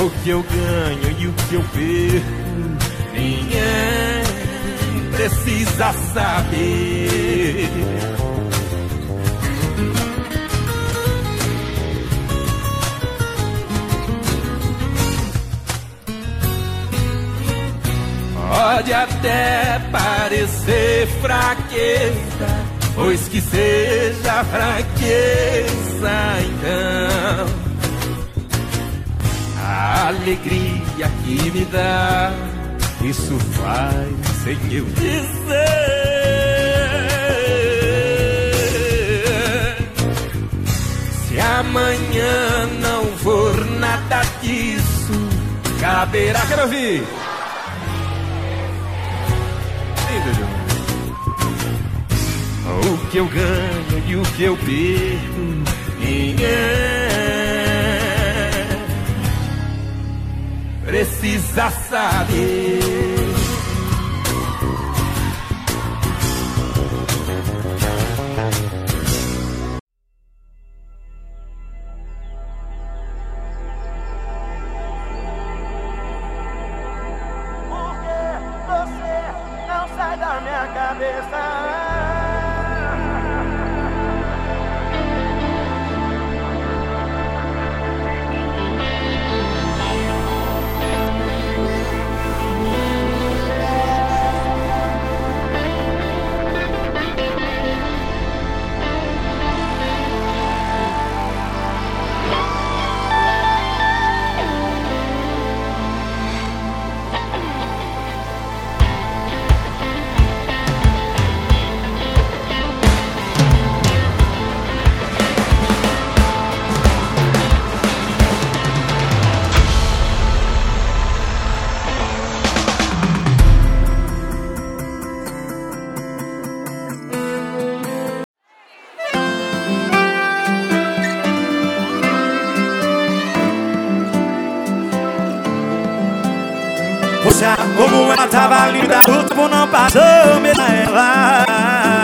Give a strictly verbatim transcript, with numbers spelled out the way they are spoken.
O que eu ganho e o que eu perco, ninguém precisa saber. Pode até parecer fraqueza, pois que seja fraqueza, então a alegria que me dá, isso faz sem eu dizer. Se amanhã não for nada disso, caberá. Quero ouvir. O que eu ganho e o que eu perco, ninguém precisa saber. Porque você não sai da minha cabeça. Você, como ela tava linda, o tempo não passou, me ela